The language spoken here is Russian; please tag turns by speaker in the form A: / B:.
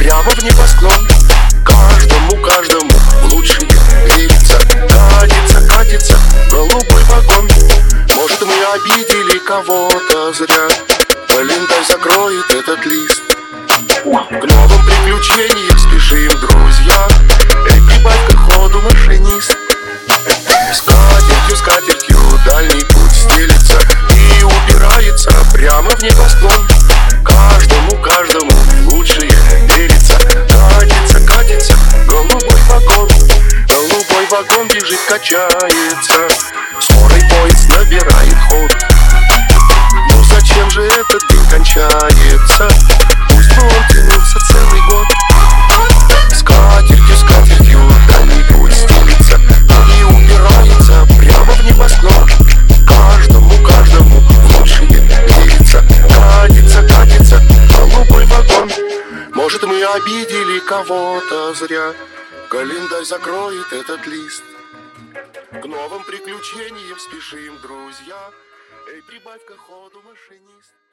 A: прямо в небосклон. Каждому в лучшее верится. Катится голубой вагон. Может, мы обидели кого-то зря. Календарь закроет этот лист. К новым приключениям спешим, друзья. Эй, прибавь-ка ходу, машинист. Скатертью дальний путь стелится и убирается прямо в небосклон. Каждому в лучшее верится. Катится голубой вагон. Голубой вагон бежит, качается. Скорый поезд набирает ход. Ну зачем же этот день кончается? Пусть бы он тянулся целый год. Скатертью дальний путь стелится и убирается прямо в небосклон. Каждому в лучшее верится. Катится голубой вагон. Может, мы обидели кого-то зря. Календарь закроет этот лист. К новым приключениям спешим, друзья. Эй, прибавь-ка ходу, машинист.